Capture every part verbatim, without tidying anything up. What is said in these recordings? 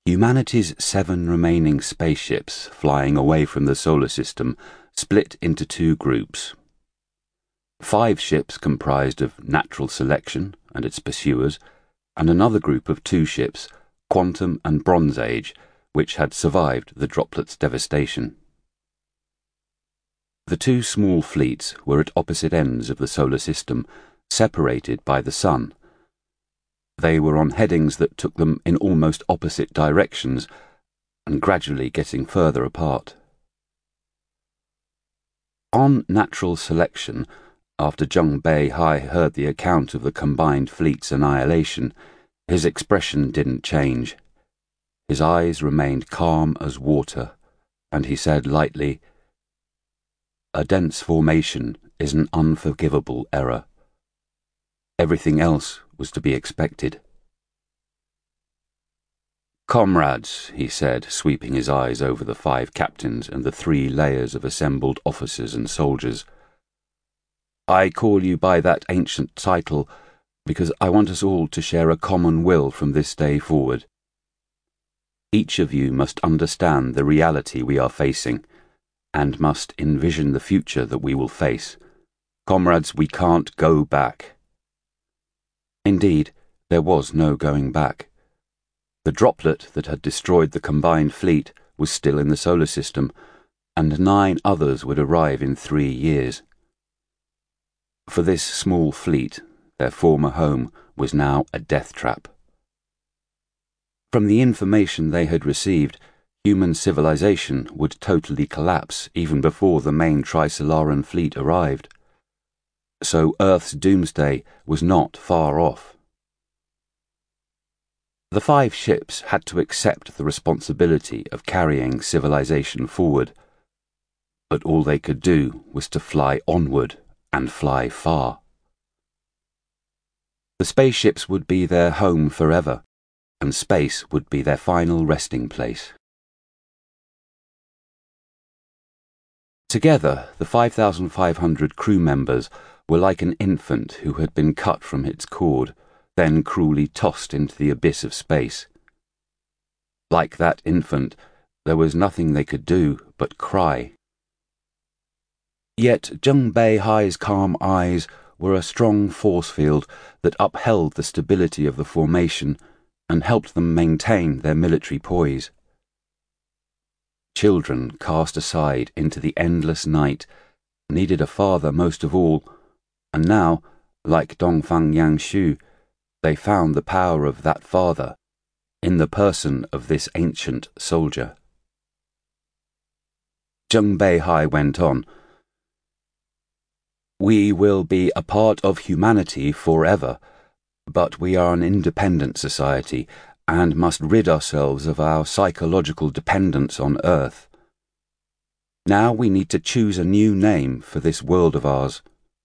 Humanity's seven remaining spaceships flying away from the solar system split into two groups. Five ships comprised of Natural Selection and its pursuers, and another group of two ships, Quantum and Bronze Age, which had survived the Droplet's devastation. The two small fleets were at opposite ends of the solar system, separated by the sun. They were on headings that took them in almost opposite directions, and gradually getting further apart. On Natural Selection, after Zheng Beihai heard the account of the combined fleet's annihilation, his expression didn't change. His eyes remained calm as water, and he said lightly, "A dense formation is an unforgivable error. Everything else was to be expected." "Comrades," he said, sweeping his eyes over the five captains and the three layers of assembled officers and soldiers, "I call you by that ancient title because I want us all to share a common will from this day forward. Each of you must understand the reality we are facing, and must envision the future that we will face. Comrades, we can't go back." Indeed, there was no going back. The droplet that had destroyed the combined fleet was still in the solar system, and nine others would arrive in three years. For this small fleet, their former home was now a death trap. From the information they had received, human civilization would totally collapse even before the main Trisolaran fleet arrived. So Earth's doomsday was not far off. The five ships had to accept the responsibility of carrying civilization forward, but all they could do was to fly onward and fly far. The spaceships would be their home forever, and space would be their final resting place. Together, the five thousand five hundred crew members were like an infant who had been cut from its cord, then cruelly tossed into the abyss of space. Like that infant, there was nothing they could do but cry. Yet Zheng Beihai's calm eyes were a strong force field that upheld the stability of the formation and helped them maintain their military poise. Children cast aside into the endless night needed a father most of all, and now, like Dongfang Yangshu, they found the power of that father in the person of this ancient soldier. Zheng Beihai went on, "We will be a part of humanity forever, but we are an independent society and must rid ourselves of our psychological dependence on Earth. Now we need to choose a new name for this world of ours.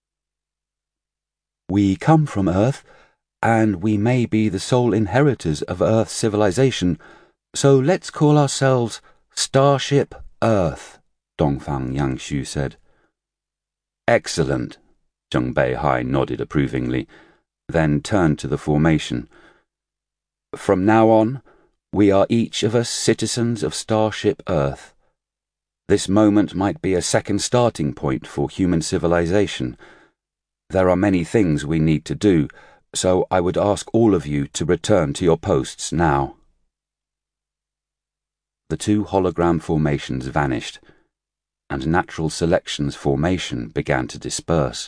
We come from Earth, and we may be the sole inheritors of Earth's civilization, so let's call ourselves Starship Earth," Dongfang Yangshu said. "Excellent," Zheng Beihai nodded approvingly, then turned to the formation. "From now on, we are each of us citizens of Starship Earth. This moment might be a second starting point for human civilization. There are many things we need to do, so I would ask all of you to return to your posts now." The two hologram formations vanished, and Natural Selection's formation began to disperse.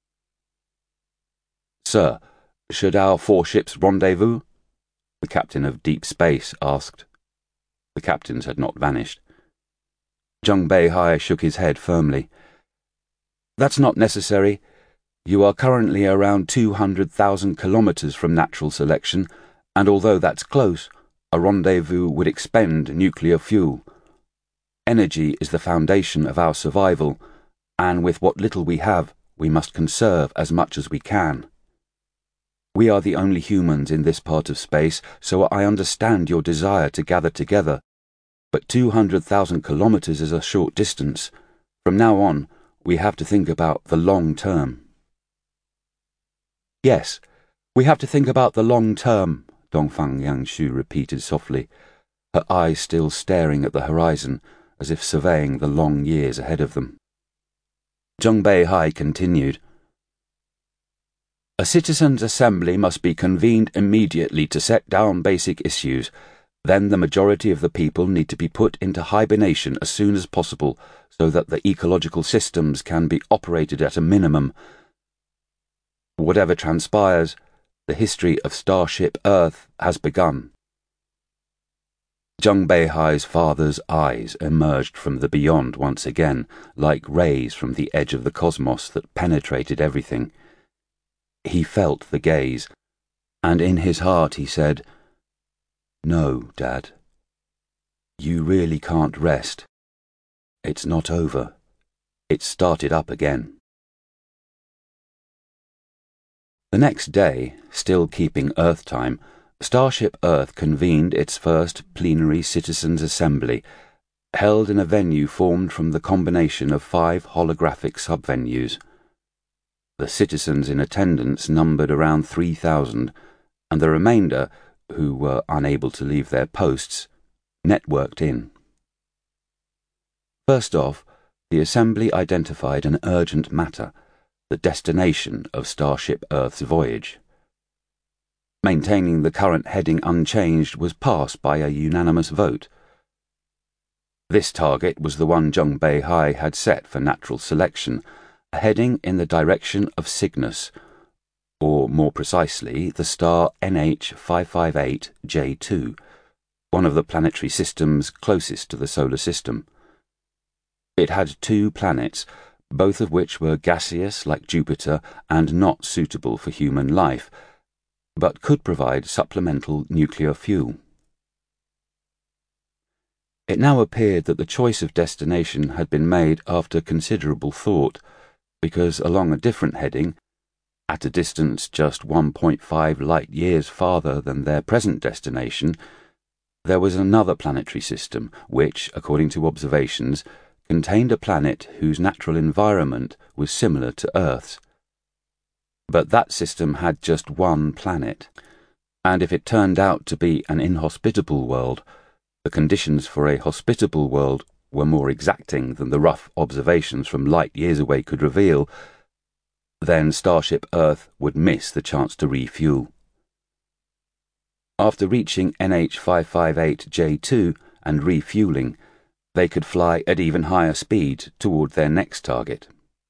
"Sir, should our four ships rendezvous?" the captain of Deep Space asked. The captains had not vanished. Zheng Beihai shook his head firmly. "That's not necessary. You are currently around two hundred thousand kilometers from Natural Selection, and although that's close, a rendezvous would expend nuclear fuel. Energy is the foundation of our survival, and with what little we have, we must conserve as much as we can. We are the only humans in this part of space, so I understand your desire to gather together, but two hundred thousand kilometers is a short distance. From now on, we have to think about the long term." "Yes, we have to think about the long term," Dongfang Yangshu repeated softly. her eyes still staring at the horizon, as if surveying the long years ahead of them. Zheng Beihai continued. A citizens' assembly must be convened immediately to set down basic issues. Then the majority of the people need to be put into hibernation as soon as possible so that the ecological systems can be operated at a minimum. Whatever transpires, the history of Starship Earth has begun. Zheng Beihai's father's eyes emerged from the beyond once again, like rays from the edge of the cosmos that penetrated everything. He felt the gaze, and in his heart he said, "No, Dad. You really can't rest. It's not over. It's started up again." The next day, still keeping Earth time, Starship Earth convened its first plenary citizens' assembly, held in a venue formed from the combination of five holographic subvenues. The citizens in attendance numbered around three thousand, and the remainder, who were unable to leave their posts, networked in. First off, the assembly identified an urgent matter, the destination of Starship Earth's voyage. Maintaining the current heading unchanged was passed by a unanimous vote. This target was the one Zheng Beihai had set for natural selection, a heading in the direction of Cygnus, or more precisely, the star N H five five eight J two, one of the planetary systems closest to the solar system. It had two planets, both of which were gaseous like Jupiter and not suitable for human life, but could provide supplemental nuclear fuel. It now appeared that the choice of destination had been made after considerable thought, because along a different heading, at a distance just one point five light-years farther than their present destination, there was another planetary system which, according to observations, contained a planet whose natural environment was similar to Earth's. But that system had just one planet, and if it turned out to be an inhospitable world, the conditions for a hospitable world were more exacting than the rough observations from light years away could reveal, then Starship Earth would miss the chance to refuel. After reaching N H five five eight J two and refueling, they could fly at even higher speed toward their next target.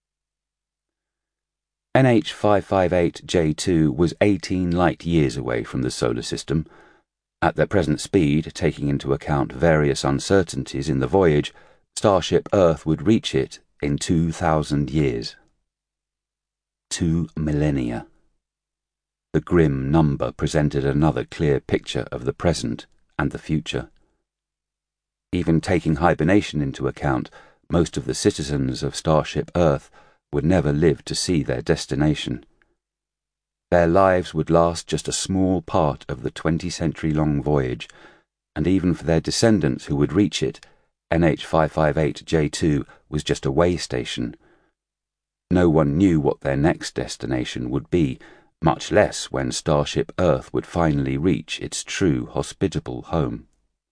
N H five five eight J two was eighteen light years away from the solar system. At their present speed, taking into account various uncertainties in the voyage, Starship Earth would reach it in two thousand years. Two millennia. The grim number presented another clear picture of the present and the future. Even taking hibernation into account, most of the citizens of Starship Earth would never live to see their destination. Their lives would last just a small part of the twenty-century-long voyage, and even for their descendants who would reach it, N H five five eight J two was just a way station. No one knew what their next destination would be, much less when Starship Earth would finally reach its true hospitable home.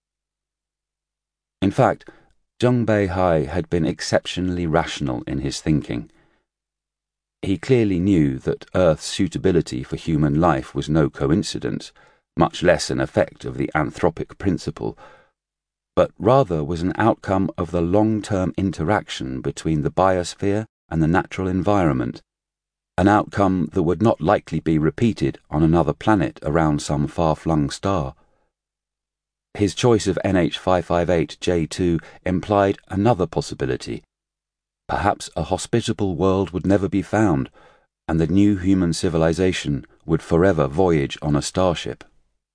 In fact, Zheng Beihai had been exceptionally rational in his thinking. He clearly knew that Earth's suitability for human life was no coincidence, much less an effect of the anthropic principle, but rather was an outcome of the long-term interaction between the biosphere and the natural environment, an outcome that would not likely be repeated on another planet around some far-flung star. His choice of N H five five eight J two implied another possibility. Perhaps a hospitable world would never be found, and the new human civilization would forever voyage on a starship.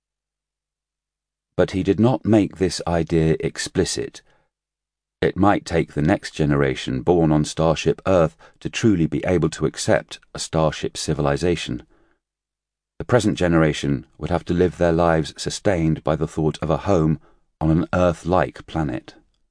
But he did not make this idea explicit. It might take the next generation born on Starship Earth to truly be able to accept a starship civilization. The present generation would have to live their lives sustained by the thought of a home on an Earth-like planet.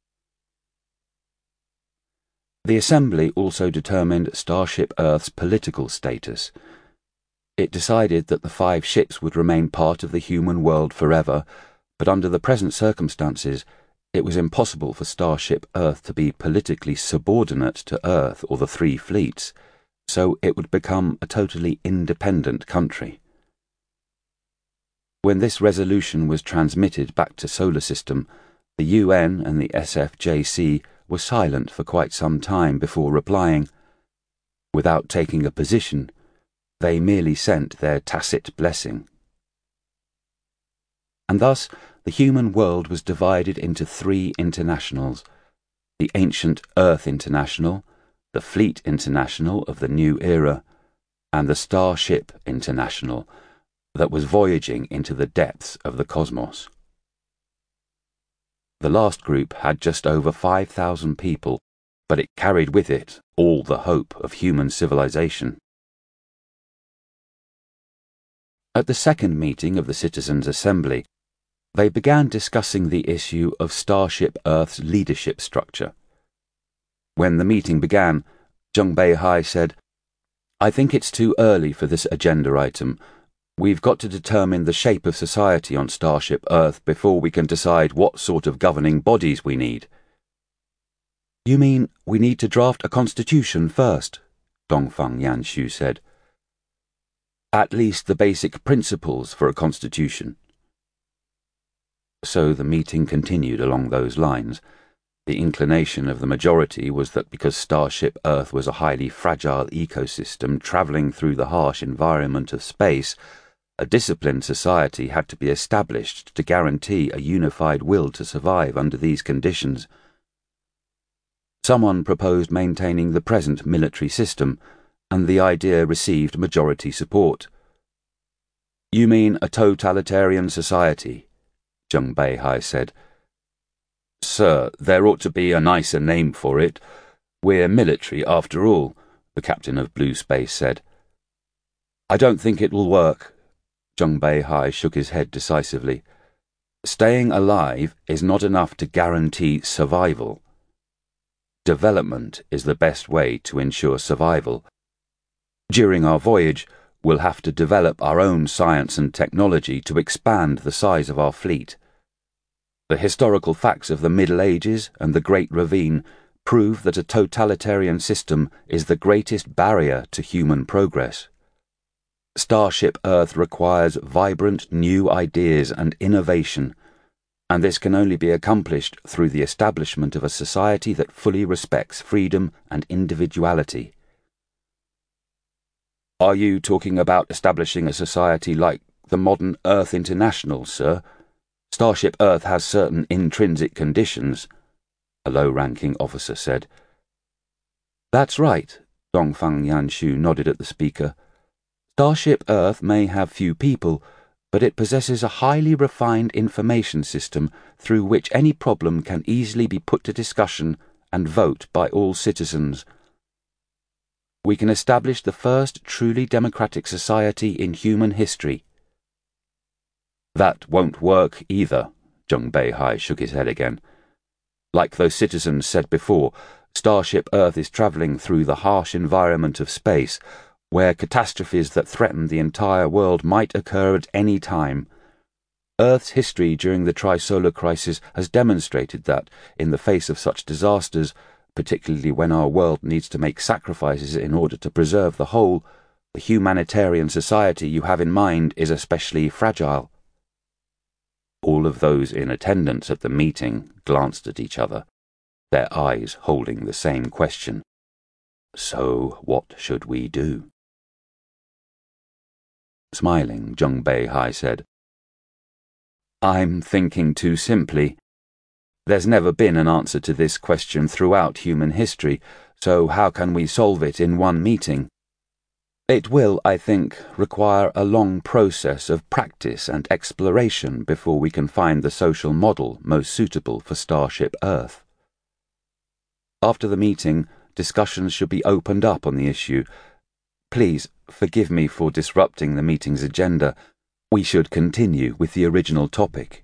The Assembly also determined Starship Earth's political status. It decided that the five ships would remain part of the human world forever, but under the present circumstances, it was impossible for Starship Earth to be politically subordinate to Earth or the three fleets, so it would become a totally independent country. When this resolution was transmitted back to Solar System, the U N and the S F J C were silent for quite some time before replying. Without taking a position, they merely sent their tacit blessing. And thus the human world was divided into three internationals: the ancient Earth International, the Fleet International of the new era, and the Starship International that was voyaging into the depths of the cosmos. The last group had just over five thousand people, but it carried with it all the hope of human civilization. At the second meeting of the Citizens' Assembly, they began discussing the issue of Starship Earth's leadership structure. When the meeting began, Zheng Beihai said, "I think it's too early for this agenda item. We've got to determine the shape of society on Starship Earth before we can decide what sort of governing bodies we need." "You mean we need to draft a constitution first?" Dongfang Yanxu said. "At least the basic principles for a constitution." So the meeting continued along those lines. The inclination of the majority was that because Starship Earth was a highly fragile ecosystem travelling through the harsh environment of space, a disciplined society had to be established to guarantee a unified will to survive under these conditions. Someone proposed maintaining the present military system, and the idea received majority support. "You mean a totalitarian society?" Zheng Beihai said. "Sir, there ought to be a nicer name for it. We're military, after all," the captain of Blue Space said. "I don't think it will work." Zheng Beihai shook his head decisively. "Staying alive is not enough to guarantee survival. Development is the best way to ensure survival. During our voyage, we'll have to develop our own science and technology to expand the size of our fleet. The historical facts of the Middle Ages and the Great Ravine prove that a totalitarian system is the greatest barrier to human progress. Starship Earth requires vibrant new ideas and innovation, and this can only be accomplished through the establishment of a society that fully respects freedom and individuality." "Are you talking about establishing a society like the modern Earth International, sir? Starship Earth has certain intrinsic conditions," a low-ranking officer said. "That's right," Dongfang Yanxu nodded at the speaker. "Starship Earth may have few people, but it possesses a highly refined information system through which any problem can easily be put to discussion and vote by all citizens. We can establish the first truly democratic society in human history." "That won't work either," Zheng Beihai shook his head again. "Like those citizens said before, Starship Earth is travelling through the harsh environment of space, where catastrophes that threaten the entire world might occur at any time. Earth's history during the Trisolar Crisis has demonstrated that, in the face of such disasters, particularly when our world needs to make sacrifices in order to preserve the whole, the humanitarian society you have in mind is especially fragile." All of those in attendance at the meeting glanced at each other, their eyes holding the same question. So what should we do? Smiling, Zheng Beihai said, "I'm thinking too simply. There's never been an answer to this question throughout human history, so how can we solve it in one meeting? It will, I think, require a long process of practice and exploration before we can find the social model most suitable for Starship Earth. After the meeting, discussions should be opened up on the issue. Please forgive me for disrupting the meeting's agenda. We should continue with the original topic."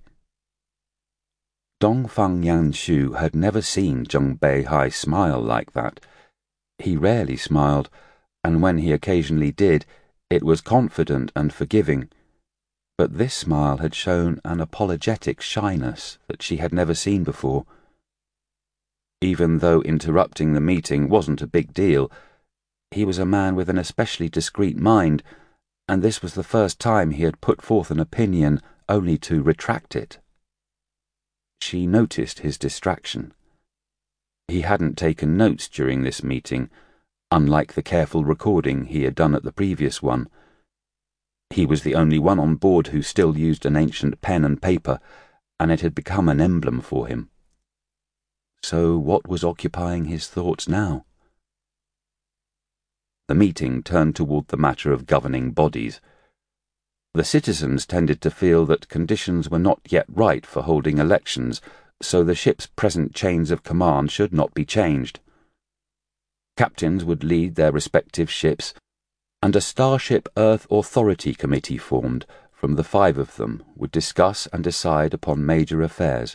Dongfang Yanxu had never seen Zheng Beihai smile like that. He rarely smiled, and when he occasionally did, it was confident and forgiving. But this smile had shown an apologetic shyness that she had never seen before. Even though interrupting the meeting wasn't a big deal, he was a man with an especially discreet mind, and this was the first time he had put forth an opinion only to retract it. She noticed his distraction. He hadn't taken notes during this meeting, unlike the careful recording he had done at the previous one. He was the only one on board who still used an ancient pen and paper, and it had become an emblem for him. So what was occupying his thoughts now? The meeting turned toward the matter of governing bodies. The citizens tended to feel that conditions were not yet right for holding elections, so the ship's present chains of command should not be changed. Captains would lead their respective ships, and a Starship Earth Authority Committee formed from the five of them would discuss and decide upon major affairs.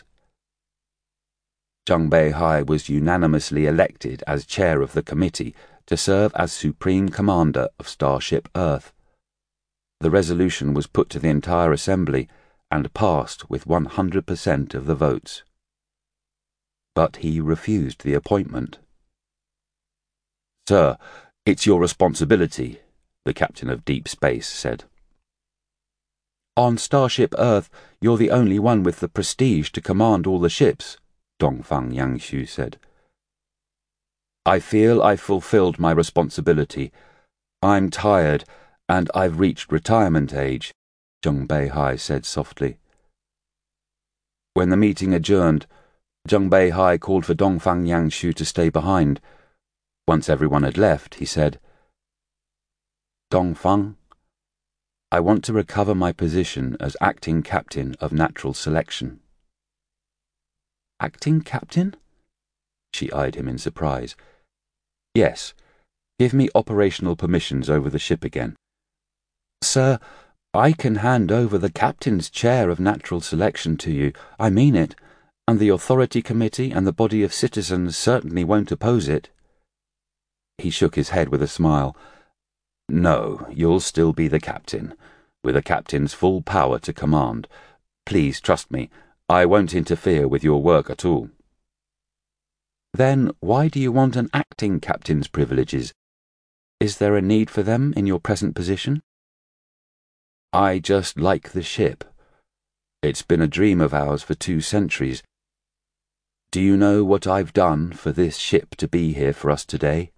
Zheng Beihai was unanimously elected as chair of the committee to serve as Supreme Commander of Starship Earth. The resolution was put to the entire assembly and passed with one hundred percent of the votes. But he refused the appointment. "Sir, it's your responsibility," the captain of Deep Space said. "On Starship Earth, you're the only one with the prestige to command all the ships," Dongfang Yangshu said. "I feel I've fulfilled my responsibility. I'm tired, and I've reached retirement age," Zheng Beihai said softly. When the meeting adjourned, Zheng Beihai called for Dongfang Yangshu to stay behind. Once everyone had left, he said, "Dongfang, I want to recover my position as acting captain of natural selection." "Acting captain?" She eyed him in surprise. "Yes. Give me operational permissions over the ship again." "Sir, I can hand over the captain's chair of natural selection to you. I mean it, and the authority committee and the body of citizens certainly won't oppose it." He shook his head with a smile. "No, you'll still be the captain, with a captain's full power to command. Please trust me, I won't interfere with your work at all." "Then why do you want an acting captain's privileges? Is there a need for them in your present position?" "I just like the ship. It's been a dream of ours for two centuries. Do you know what I've done for this ship to be here for us today?"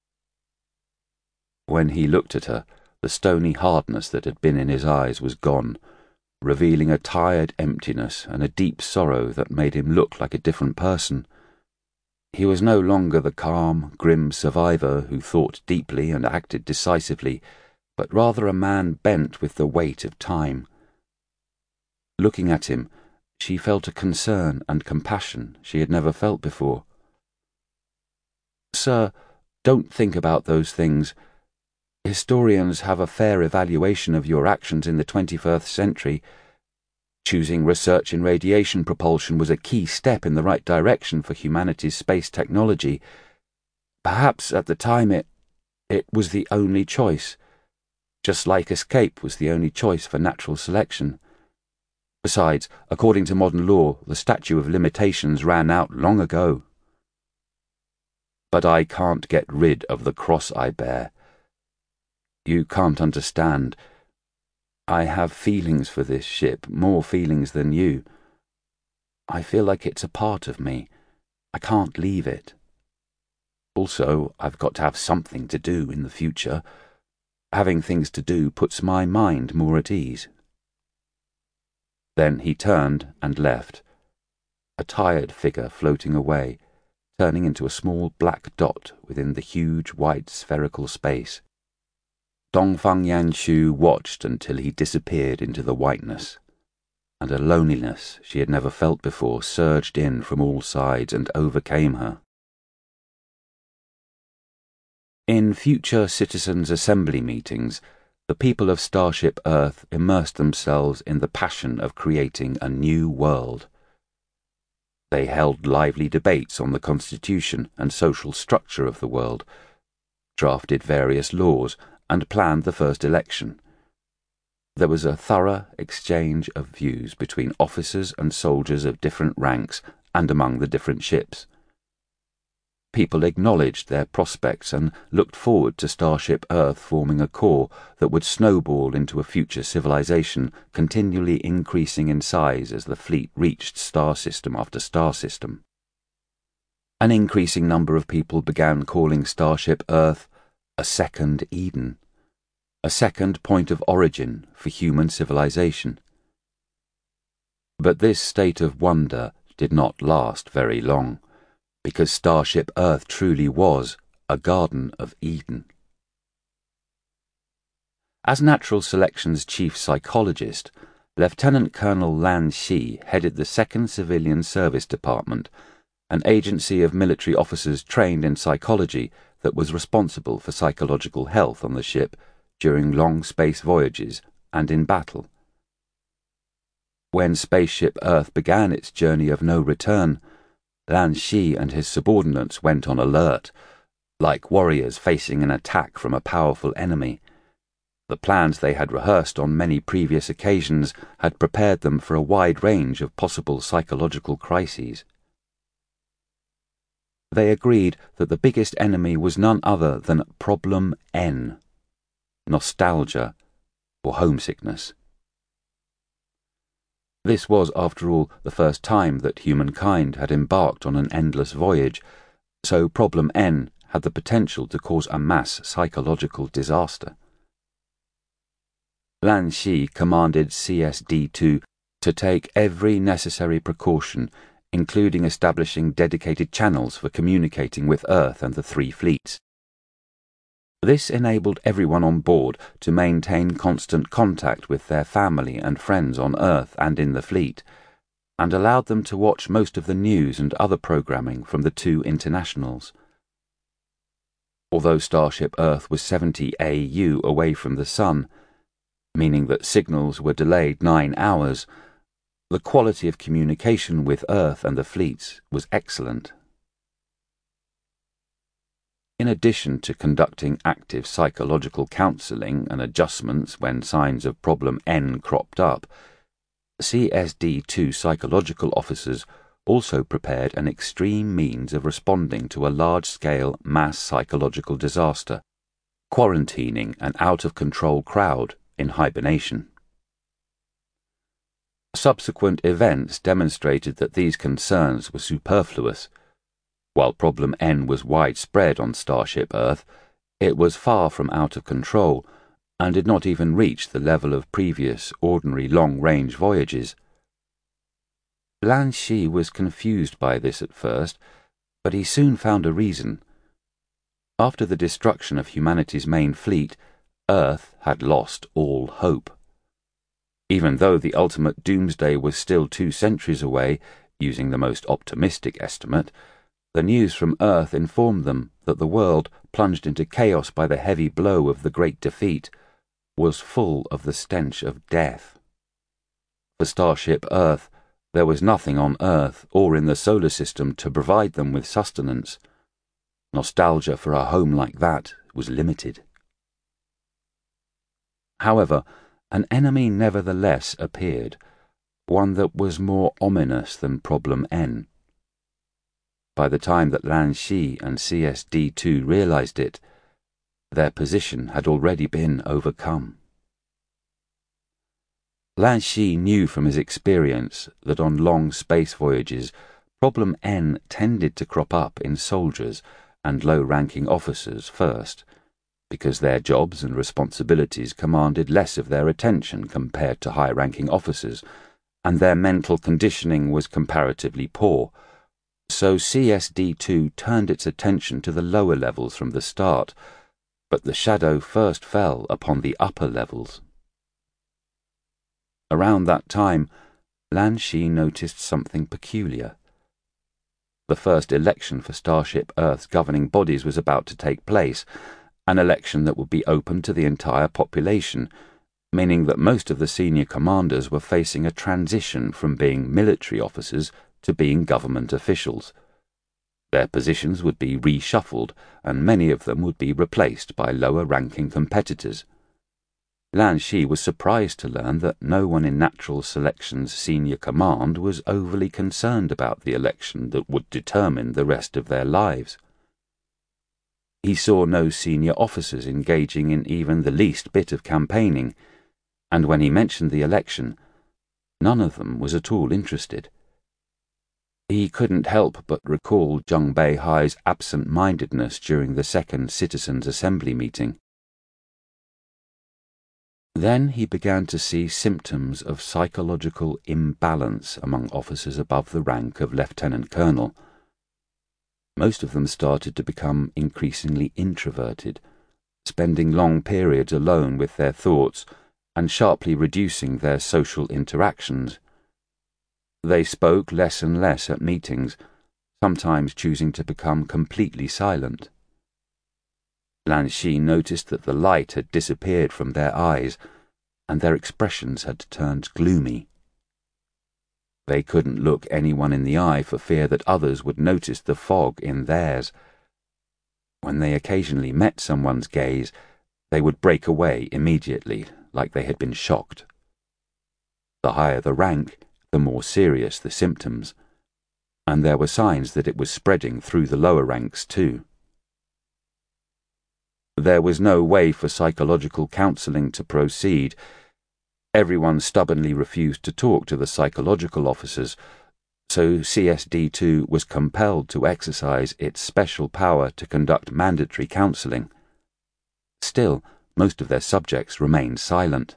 When he looked at her, the stony hardness that had been in his eyes was gone, revealing a tired emptiness and a deep sorrow that made him look like a different person. He was no longer the calm, grim survivor who thought deeply and acted decisively, but rather a man bent with the weight of time. Looking at him, she felt a concern and compassion she had never felt before. "Sir, don't think about those things. Historians have a fair evaluation of your actions in the twenty-first century. Choosing research in radiation propulsion was a key step in the right direction for humanity's space technology. Perhaps at the time it, it was the only choice, just like escape was the only choice for natural selection. Besides, according to modern law, the statute of limitations ran out long ago. But I can't get rid of the cross I bear. You can't understand. I have feelings for this ship, more feelings than you. I feel like it's a part of me. I can't leave it. Also, I've got to have something to do in the future. Having things to do puts my mind more at ease." Then he turned and left, a tired figure floating away, turning into a small black dot within the huge white spherical space. Dongfang Yangshu watched until he disappeared into the whiteness, and a loneliness she had never felt before surged in from all sides and overcame her. In future Citizens' Assembly meetings, the people of Starship Earth immersed themselves in the passion of creating a new world. They held lively debates on the constitution and social structure of the world, drafted various laws, and planned the first election. There was a thorough exchange of views between officers and soldiers of different ranks and among the different ships. People acknowledged their prospects and looked forward to Starship Earth forming a core that would snowball into a future civilization, continually increasing in size as the fleet reached star system after star system. An increasing number of people began calling Starship Earth a second Eden, a second point of origin for human civilization. But this state of wonder did not last very long, because Starship Earth truly was a Garden of Eden. As Natural Selection's chief psychologist, Lieutenant Colonel Lan Shi headed the second Civilian Service Department, an agency of military officers trained in psychology that was responsible for psychological health on the ship during long space voyages and in battle. When Spaceship Earth began its journey of no return, Lan Shi and his subordinates went on alert, like warriors facing an attack from a powerful enemy. The plans they had rehearsed on many previous occasions had prepared them for a wide range of possible psychological crises. They agreed that the biggest enemy was none other than Problem N, nostalgia or homesickness. This was, after all, the first time that humankind had embarked on an endless voyage, so Problem N had the potential to cause a mass psychological disaster. Lan Shi commanded C S D two to take every necessary precaution, including establishing dedicated channels for communicating with Earth and the three fleets. This enabled everyone on board to maintain constant contact with their family and friends on Earth and in the fleet, and allowed them to watch most of the news and other programming from the two internationals. Although Starship Earth was seventy A U away from the Sun, meaning that signals were delayed nine hours, the quality of communication with Earth and the fleets was excellent. In addition to conducting active psychological counselling and adjustments when signs of Problem N cropped up, C S D two psychological officers also prepared an extreme means of responding to a large-scale mass psychological disaster, quarantining an out-of-control crowd in hibernation. Subsequent events demonstrated that these concerns were superfluous. While Problem N was widespread on Starship Earth, it was far from out of control and did not even reach the level of previous ordinary long-range voyages. Lan Shi was confused by this at first, but he soon found a reason. After the destruction of humanity's main fleet, Earth had lost all hope. Even though the ultimate doomsday was still two centuries away, using the most optimistic estimate, the news from Earth informed them that the world, plunged into chaos by the heavy blow of the Great Defeat, was full of the stench of death. For Starship Earth, there was nothing on Earth or in the solar system to provide them with sustenance. Nostalgia for a home like that was limited. However, an enemy nevertheless appeared, one that was more ominous than Problem N. By the time that Lan Shi and C S D two realized it, their position had already been overcome. Lan Shi knew from his experience that on long space voyages, Problem N tended to crop up in soldiers and low-ranking officers first, because their jobs and responsibilities commanded less of their attention compared to high-ranking officers, and their mental conditioning was comparatively poor. So C S D two turned its attention to the lower levels from the start, but the shadow first fell upon the upper levels. Around that time, Lan Shi noticed something peculiar. The first election for Starship Earth's governing bodies was about to take place, an election that would be open to the entire population, meaning that most of the senior commanders were facing a transition from being military officers to being government officials. Their positions would be reshuffled, and many of them would be replaced by lower-ranking competitors. Lan Shi was surprised to learn that no one in Natural Selection's senior command was overly concerned about the election that would determine the rest of their lives. He saw no senior officers engaging in even the least bit of campaigning, and when he mentioned the election, none of them was at all interested. He couldn't help but recall Zheng Beihai's absent-mindedness during the second Citizens' Assembly meeting. Then he began to see symptoms of psychological imbalance among officers above the rank of lieutenant colonel. Most of them started to become increasingly introverted, spending long periods alone with their thoughts and sharply reducing their social interactions. They spoke less and less at meetings, sometimes choosing to become completely silent. Lan Shi noticed that the light had disappeared from their eyes, and their expressions had turned gloomy. They couldn't look anyone in the eye for fear that others would notice the fog in theirs. When they occasionally met someone's gaze, they would break away immediately, like they had been shocked. The higher the rank, the more serious the symptoms, and there were signs that it was spreading through the lower ranks too. There was no way for psychological counselling to proceed. Everyone stubbornly refused to talk to the psychological officers, so C S D two was compelled to exercise its special power to conduct mandatory counselling. Still, most of their subjects remained silent.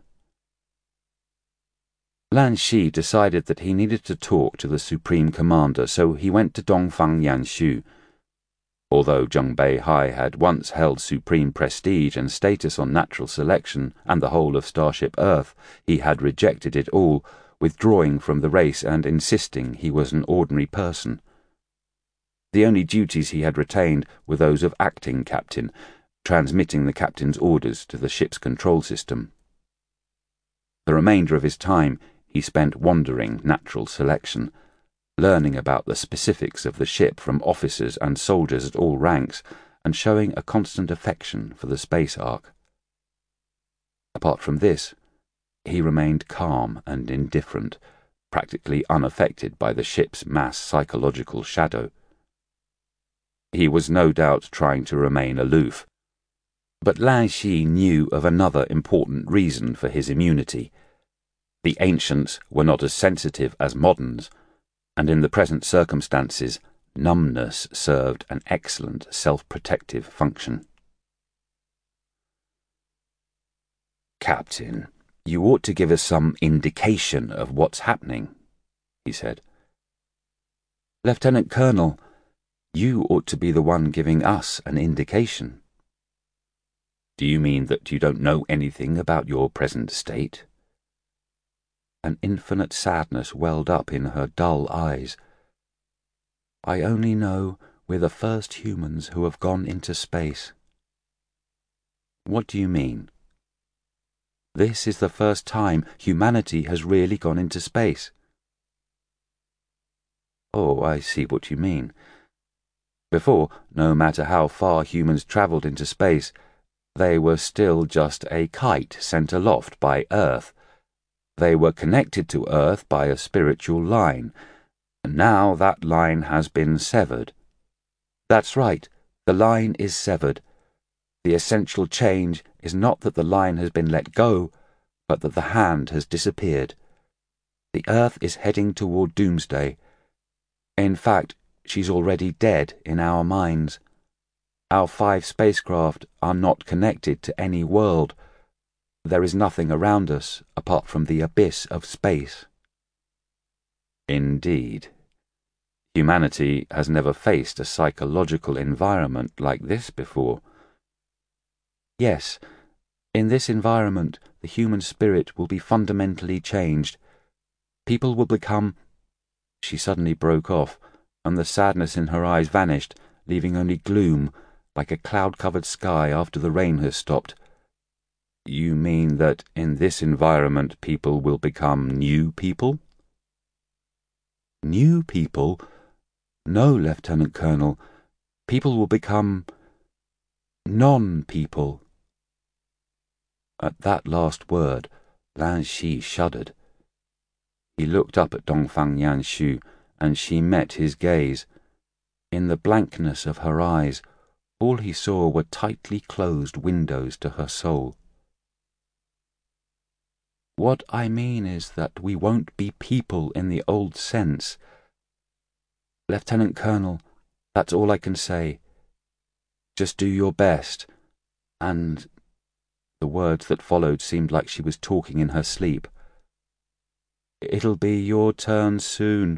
Lan Shi decided that he needed to talk to the Supreme Commander, so he went to Dongfang Yanxu. Although Zheng Beihai had once held supreme prestige and status on Natural Selection and the whole of Starship Earth, he had rejected it all, withdrawing from the race and insisting he was an ordinary person. The only duties he had retained were those of acting captain, transmitting the captain's orders to the ship's control system. The remainder of his time he spent wandering Natural Selection, learning about the specifics of the ship from officers and soldiers at all ranks, and showing a constant affection for the space ark. Apart from this, he remained calm and indifferent, practically unaffected by the ship's mass psychological shadow. He was no doubt trying to remain aloof, but Lan Shi knew of another important reason for his immunity. The ancients were not as sensitive as moderns, and in the present circumstances, numbness served an excellent self-protective function. "Captain, you ought to give us some indication of what's happening," he said. "Lieutenant Colonel, you ought to be the one giving us an indication." "Do you mean that you don't know anything about your present state?" An infinite sadness welled up in her dull eyes. "I only know we're the first humans who have gone into space." "What do you mean?" "This is the first time humanity has really gone into space." "Oh, I see what you mean. Before, no matter how far humans travelled into space, they were still just a kite sent aloft by Earth. They were connected to Earth by a spiritual line, and now that line has been severed." "That's right, the line is severed. The essential change is not that the line has been let go, but that the hand has disappeared. The Earth is heading toward doomsday. In fact, she's already dead in our minds. Our five spacecraft are not connected to any world. There is nothing around us apart from the abyss of space." "Indeed. Humanity has never faced a psychological environment like this before." "Yes. In this environment, the human spirit will be fundamentally changed. People will become—" She suddenly broke off, and the sadness in her eyes vanished, leaving only gloom, like a cloud-covered sky after the rain has stopped. "You mean that in this environment people will become new people?" "New people? No, Lieutenant Colonel. People will become non-people." At that last word, Lan Shi shuddered. He looked up at Dongfang Yanshu, and she met his gaze. In the blankness of her eyes, all he saw were tightly closed windows to her soul. What I mean is that we won't be people in the old sense. Lieutenant Colonel, that's all I can say. Just do your best, and... The words that followed seemed like she was talking in her sleep. It'll be your turn soon.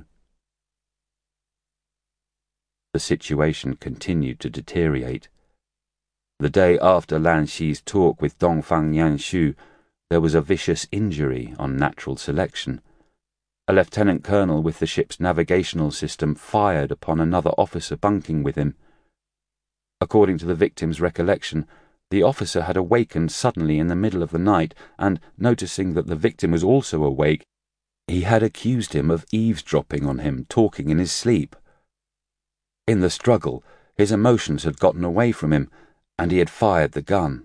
The situation continued to deteriorate. The day after Lan Shi's talk with Dongfang Yanshu, there was a vicious injury on natural selection. A lieutenant colonel with the ship's navigational system fired upon another officer bunking with him. According to the victim's recollection, the officer had awakened suddenly in the middle of the night, and, noticing that the victim was also awake, he had accused him of eavesdropping on him talking in his sleep. In the struggle, his emotions had gotten away from him, and he had fired the gun.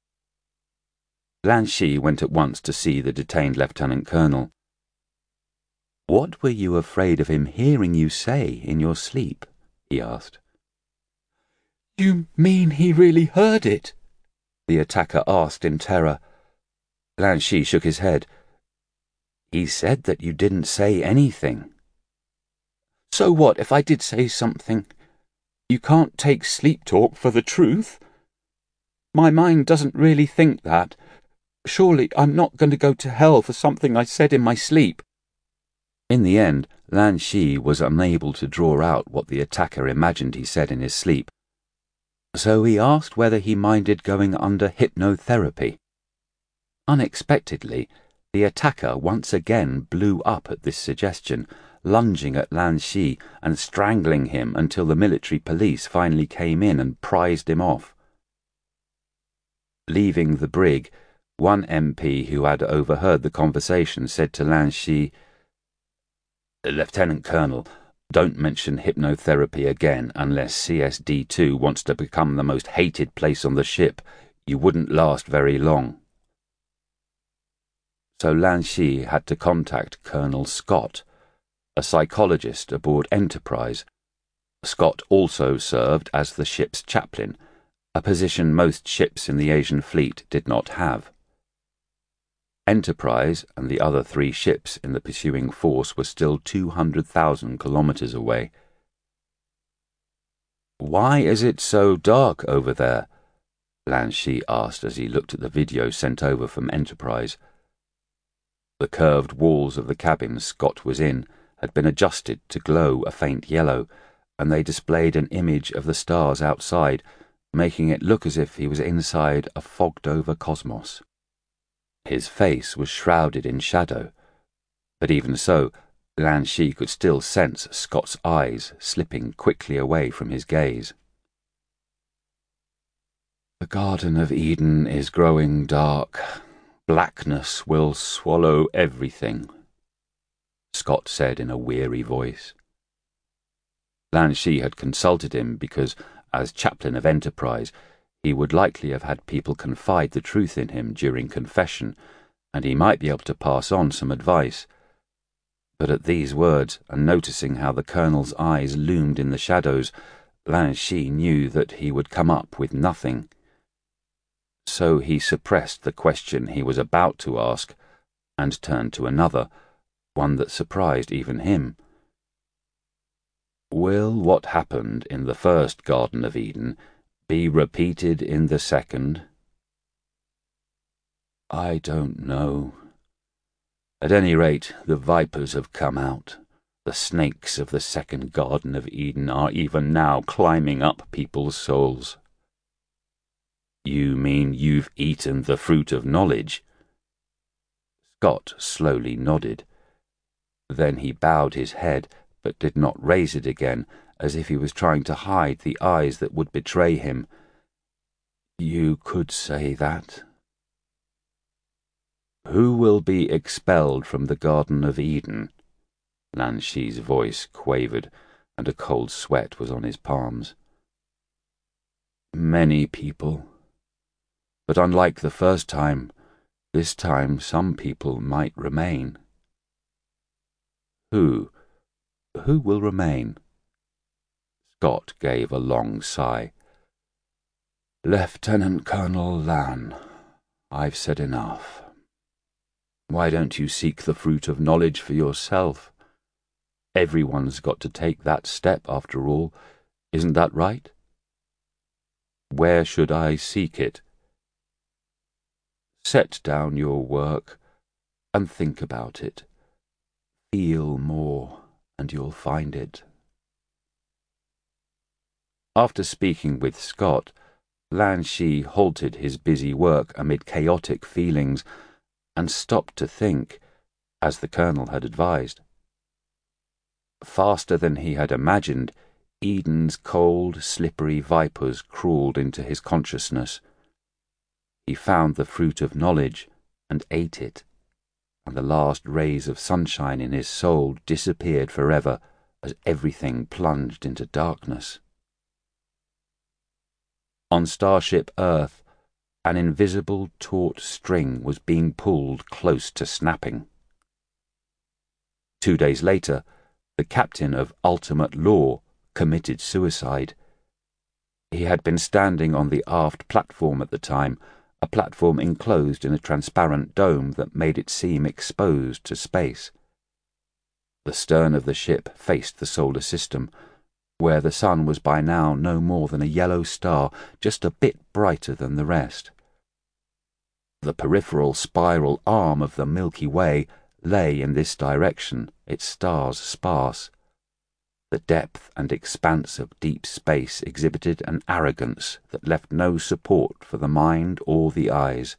Lan Shi went at once to see the detained lieutenant colonel. "What were you afraid of him hearing you say in your sleep?" he asked. "You mean he really heard it?" the attacker asked in terror. Lan Shi shook his head. "He said that you didn't say anything." "So what if I did say something? You can't take sleep talk for the truth. My mind doesn't really think that. Surely I'm not going to go to hell for something I said in my sleep." In the end, Lan Shi was unable to draw out what the attacker imagined he said in his sleep. So he asked whether he minded going under hypnotherapy. Unexpectedly, the attacker once again blew up at this suggestion, lunging at Lan Shi and strangling him until the military police finally came in and prized him off. Leaving the brig, one M P who had overheard the conversation said to Lan Shi, "Lieutenant Colonel, don't mention hypnotherapy again unless C S D two wants to become the most hated place on the ship. You wouldn't last very long." So Lan Shi had to contact Colonel Scott, a psychologist aboard Enterprise. Scott also served as the ship's chaplain, a position most ships in the Asian fleet did not have. Enterprise and the other three ships in the pursuing force were still two hundred thousand kilometers away. "Why is it so dark over there?" Lan Shi asked as he looked at the video sent over from Enterprise. The curved walls of the cabin Scott was in had been adjusted to glow a faint yellow, and they displayed an image of the stars outside, making it look as if he was inside a fogged-over cosmos. His face was shrouded in shadow, but even so, Lan Shi could still sense Scott's eyes slipping quickly away from his gaze. "The Garden of Eden is growing dark. Blackness will swallow everything," Scott said in a weary voice. Lan Shi had consulted him because, as chaplain of Enterprise, he would likely have had people confide the truth in him during confession, and he might be able to pass on some advice. But at these words, and noticing how the colonel's eyes loomed in the shadows, Lan Shi knew that he would come up with nothing. So he suppressed the question he was about to ask, and turned to another, one that surprised even him. "Will what happened in the first Garden of Eden be repeated in the second?" "I don't know. At any rate, the vipers have come out. The snakes of the second Garden of Eden are even now climbing up people's souls." "You mean you've eaten the fruit of knowledge?" Scott slowly nodded. Then he bowed his head, but did not raise it again, as if he was trying to hide the eyes that would betray him. "You could say that." "Who will be expelled from the Garden of Eden?" Lan Shi's voice quavered, and a cold sweat was on his palms. "Many people. But unlike the first time, This time some people might remain. Who? Who will remain? Scott gave a long sigh. Lieutenant Colonel Lan, I've said enough. Why don't you seek the fruit of knowledge for yourself? Everyone's got to take that step after all, isn't that right? Where should I seek it? Set down your work and think about it. Feel more and you'll find it. After speaking with Scott, Lan Shi halted his busy work amid chaotic feelings and stopped to think, as the colonel had advised. Faster than he had imagined, Eden's cold, slippery vipers crawled into his consciousness. He found the fruit of knowledge and ate it, and the last rays of sunshine in his soul disappeared forever as everything plunged into darkness. On Starship Earth, an invisible taut string was being pulled close to snapping. Two days later, the captain of Ultimate Law committed suicide. He had been standing on the aft platform at the time, a platform enclosed in a transparent dome that made it seem exposed to space. The stern of the ship faced the solar system, where the sun was by now no more than a yellow star, just a bit brighter than the rest. The peripheral spiral arm of the Milky Way lay in this direction, its stars sparse. The depth and expanse of deep space exhibited an arrogance that left no support for the mind or the eyes.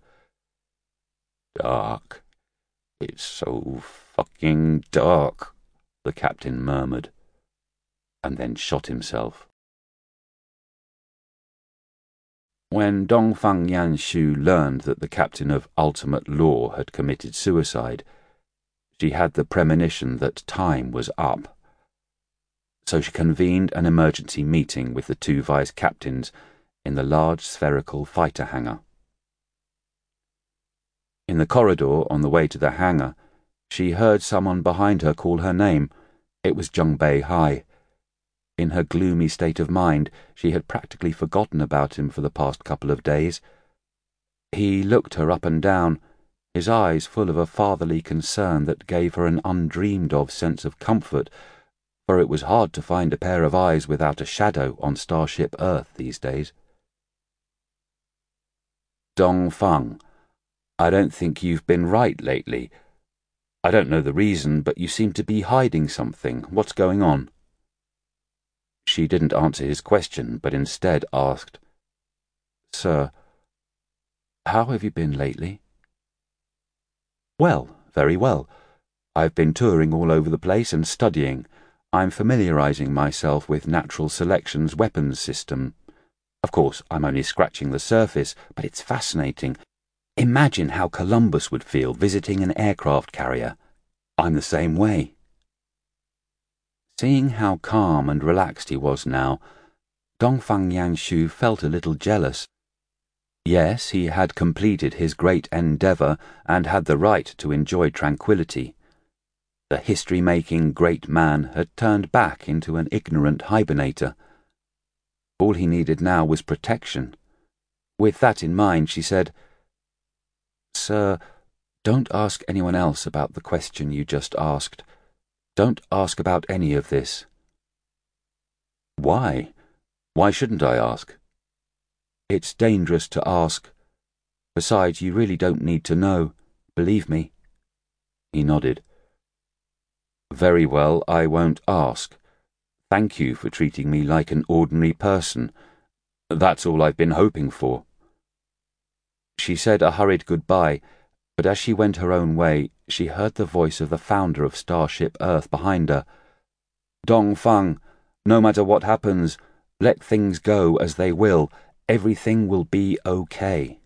Dark. It's so fucking dark, the captain murmured, and then shot himself. When Dongfang Yanshu learned that the captain of Ultimate Law had committed suicide, she had the premonition that time was up. So she convened an emergency meeting with the two vice-captains in the large spherical fighter hangar. In the corridor on the way to the hangar, she heard someone behind her call her name. It was Zheng Bei Hai. In her gloomy state of mind, she had practically forgotten about him for the past couple of days. He looked her up and down, his eyes full of a fatherly concern that gave her an undreamed-of sense of comfort, for it was hard to find a pair of eyes without a shadow on Starship Earth these days. Dongfang, I don't think you've been right lately. I don't know the reason, but you seem to be hiding something. What's going on? She didn't answer his question, but instead asked, Sir, how have you been lately? Well, very well. I've been touring all over the place and studying. I'm familiarizing myself with Natural Selection's weapons system. Of course, I'm only scratching the surface, but it's fascinating. Imagine how Columbus would feel visiting an aircraft carrier. I'm the same way. Seeing how calm and relaxed he was now, Dongfang Yanshu felt a little jealous. Yes, he had completed his great endeavour and had the right to enjoy tranquility. The history-making great man had turned back into an ignorant hibernator. All he needed now was protection. With that in mind, she said, Sir, don't ask anyone else about the question you just asked. Don't ask about any of this. Why? Why shouldn't I ask? It's dangerous to ask. Besides, you really don't need to know. Believe me. He nodded. Very well, I won't ask. Thank you for treating me like an ordinary person. That's all I've been hoping for. She said a hurried goodbye, but as she went her own way, she heard the voice of the founder of Starship Earth behind her. Dongfang, no matter what happens, let things go as they will. Everything will be okay.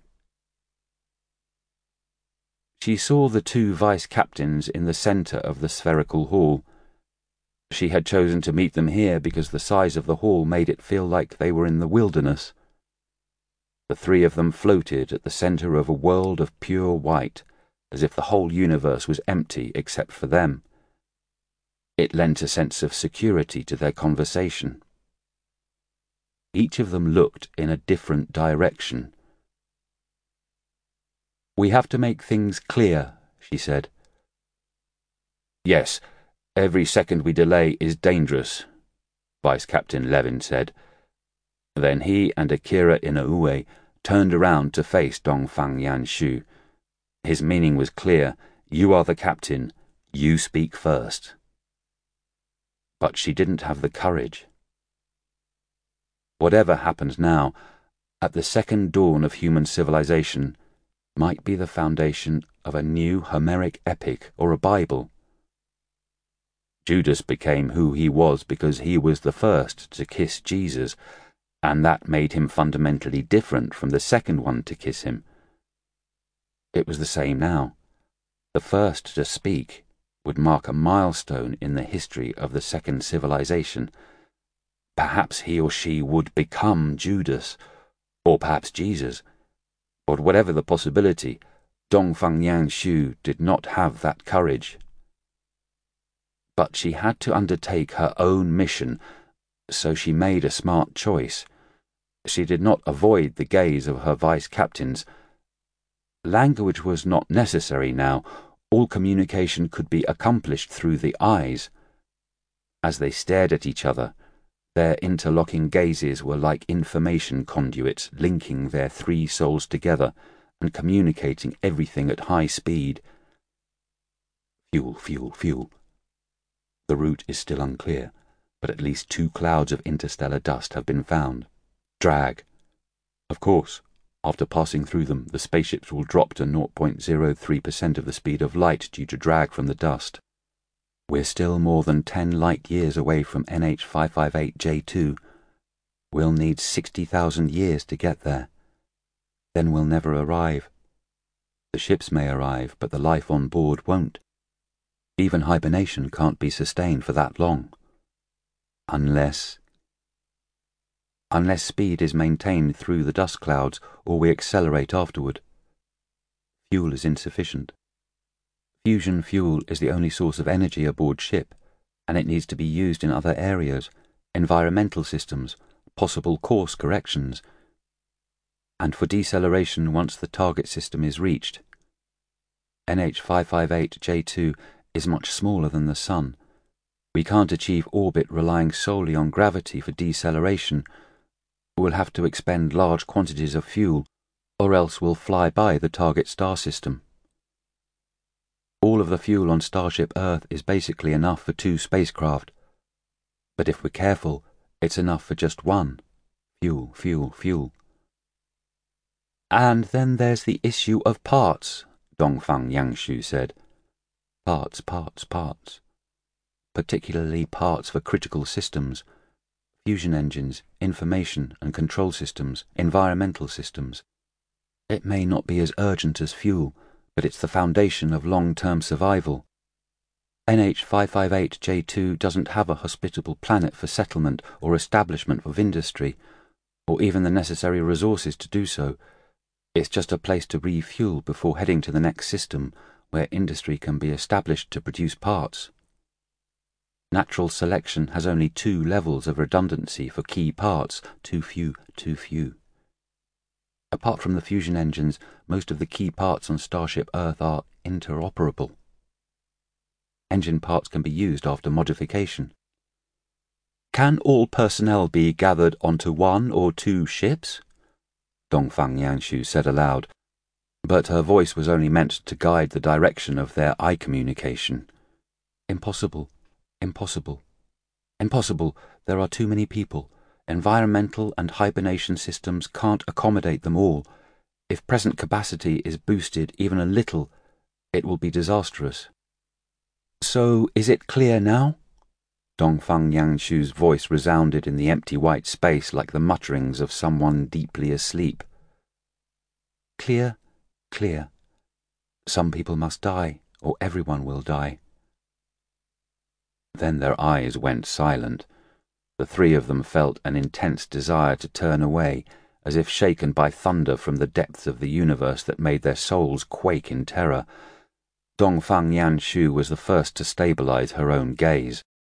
She saw the two vice-captains in the centre of the spherical hall. She had chosen to meet them here because the size of the hall made it feel like they were in the wilderness. The three of them floated at the center of a world of pure white, as if the whole universe was empty except for them. It lent a sense of security to their conversation. Each of them looked in a different direction. "We have to make things clear," she said. "Yes, every second we delay is dangerous," Vice Captain Levin said. Then he and Akira Inoue turned around to face Dongfang Yanshu. His meaning was clear. You are the captain. You speak first. But she didn't have the courage. Whatever happened now, at the second dawn of human civilization, might be the foundation of a new Homeric epic or a Bible. Judas became who he was because he was the first to kiss Jesus, and that made him fundamentally different from the second one to kiss him. It was the same now. The first to speak would mark a milestone in the history of the second civilization. Perhaps he or she would become Judas, or perhaps Jesus. But whatever the possibility, Dongfang Yanshu did not have that courage. But she had to undertake her own mission, so she made a smart choice. She did not avoid the gaze of her vice-captains. Language was not necessary now. All communication could be accomplished through the eyes. As they stared at each other, their interlocking gazes were like information conduits linking their three souls together and communicating everything at high speed. Fuel, fuel, fuel. The route is still unclear, but at least two clouds of interstellar dust have been found. Drag. Of course, after passing through them, the spaceships will drop to zero point zero three percent of the speed of light due to drag from the dust. We're still more than ten light-years away from N H five five eight J two. We'll need sixty thousand years to get there. Then we'll never arrive. The ships may arrive, but the life on board won't. Even hibernation can't be sustained for that long. Unless... Unless speed is maintained through the dust clouds, or we accelerate afterward. Fuel is insufficient. Fusion fuel is the only source of energy aboard ship, and it needs to be used in other areas, environmental systems, possible course corrections, and for deceleration once the target system is reached. N H five five eight J two is much smaller than the Sun. We can't achieve orbit relying solely on gravity for deceleration. We'll have to expend large quantities of fuel, or else we'll fly by the target star system. All of the fuel on Starship Earth is basically enough for two spacecraft. But if we're careful, it's enough for just one. Fuel, fuel, fuel. And then there's the issue of parts, Dongfang Yanshu said. Parts, parts, parts. Particularly parts for critical systems. Fusion engines, information and control systems, environmental systems. It may not be as urgent as fuel, but it's the foundation of long-term survival. N H five five eight J two doesn't have a hospitable planet for settlement or establishment of industry, or even the necessary resources to do so. It's just a place to refuel before heading to the next system, where industry can be established to produce parts. Natural selection has only two levels of redundancy for key parts, too few, too few. Apart from the fusion engines, most of the key parts on Starship Earth are interoperable. Engine parts can be used after modification. Can all personnel be gathered onto one or two ships? Dongfang Yanshu said aloud, but her voice was only meant to guide the direction of their eye communication. Impossible, impossible, impossible. There are too many people. Environmental and hibernation systems can't accommodate them all. If present capacity is boosted even a little, it will be disastrous. So, is it clear now? Dongfang Yanshu's voice resounded in the empty white space like the mutterings of someone deeply asleep. Clear, clear. Some people must die, or everyone will die. Then their eyes went silent. The three of them felt an intense desire to turn away, as if shaken by thunder from the depths of the universe that made their souls quake in terror. Dongfang Yanxu was the first to stabilize her own gaze.